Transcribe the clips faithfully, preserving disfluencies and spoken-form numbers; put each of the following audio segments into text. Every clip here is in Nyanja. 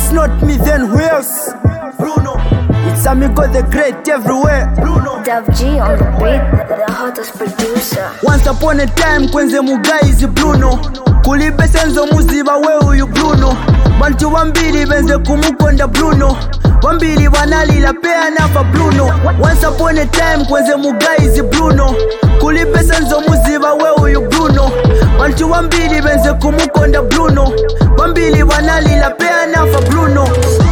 it's not me, then who else? Bruno. It's Amigo the Great everywhere. Bruno. Dub G on the beat, the hottest producer. Once upon a time kwenze mugaizi Bruno. Kulibe senzo muziba we uyu Bruno. Bantu wambili benze kumukonda Bruno. Wambili wanalila pea nafa Bruno. Once upon a time kwenze mugaizi Bruno. Kulibe senzo muziba we uyu Bruno. Bantu wambili benze kumukonda Bruno. Wambili wanalila pea nafa Bruno.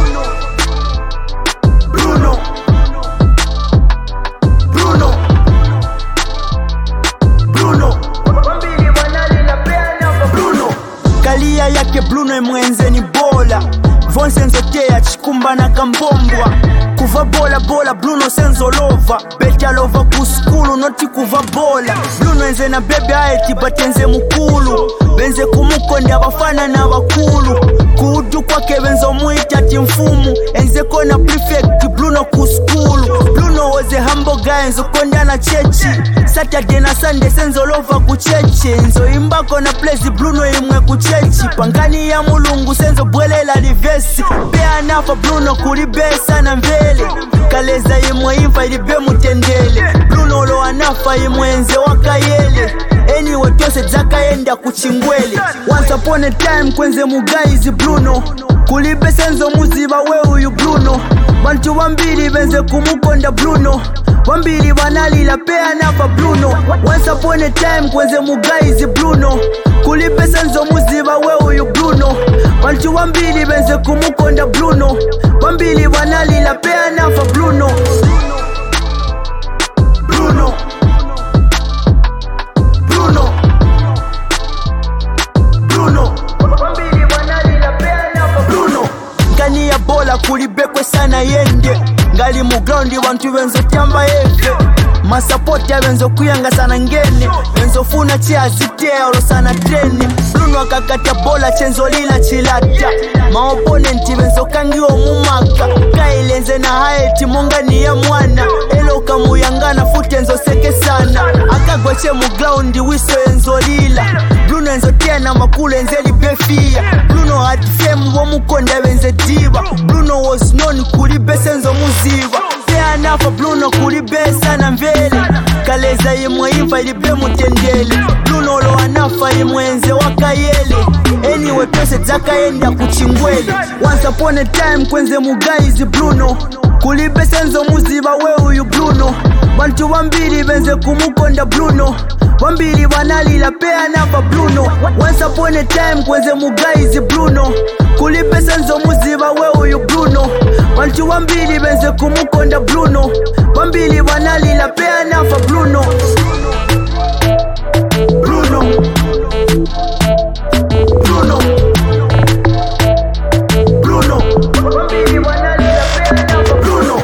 Bruno. Bruno. Bruno. Wambili wanalila pea nafa Bruno. Kalia yake Bruno imwenze ni bola. Von senzo tea chikumba na kambombwa. Kuva bola bola Bruno senzo lova. Beta lova kuskulu noti kuva bola. Bruno enze na baby aeti batenze mukulu. Benze kumukonde abafana na bakulu. Kudu kwake benzo muita timfumu. Enze kona prefect Bruno kuskulu. Bruno was a humble guy enzo konda na chechi. Saturday na Sunday senzo lova kuchechi. Enzo imbako na place Bruno imwe kuchechi. Pangani ya mulungu senzo bwelela livesi. Pea nafa Bruno kulibesa na mvele. Kaleza imwe imfa ilibe mutendele. Bruno lo anafa imwenze wakayele. Anyway tose zakaenda kuchingwele. Once upon a time kwenze mugaizi Bruno. Kulibe senzo muziba we uyu Bruno. Bantu wambili benze kumukonda Bruno. Wambili wanalila pea nafa Bruno. Once upon a time kwenze mugaizi Bruno. Kulibe senzo muziba we uyu Bruno. Bantu wambili benze kumukonda Bruno. Wambili wanalila pea nafa Bruno. Bruno. Bruno. Bruno. Wambili wanalila pea nafa Bruno. Ngani ya bola kulibekwe sana yende. Ngali mu ground wantu benzo tamba eve. Masapoti ya benzo kuyanga sana ngene. Benzo funa chia zitea olo sana trene. Bruno akakata bola chenzo lila chilata. Ma opponenti benzo kangiwa mumaka. Kailenze na haeti monga ni ya mwana. Elo kamuyangana fute enzo seke sana. Akagwache mu ground wiso enzo lila. Bruno enzo tena makule enzeli befia. Bruno had fame wa mukonda benze diva. Bruno was known kulibe senzo muziva. Pea nafa Bruno kulibesa na mvele. Kaleza imwe imfa ilibe mutendele. Bruno lo anafa imwenze wakayele. Anyway tose zakaenda kuchingwele. Once upon a time kwenze mugaizi Bruno. Kulibe senzo muziba we uyu Bruno. Bantu wambili benze kumukonda Bruno. Wambili wanalila pea nafa Bruno. Once upon a time kwenze mugaizi Bruno. Kulibe senzo muziba we uyu Bruno. Bantu wambili benze kumukonda Bruno. Wambili wanalila pea nafa Bruno. Bruno. Bruno. Bruno. Wambili wanalila pea nafa Bruno.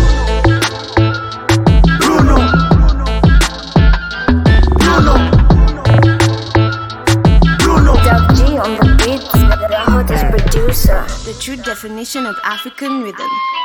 Bruno. Bruno. Bruno. Dub G on the beat, the hottest producer. The true definition of African rhythm.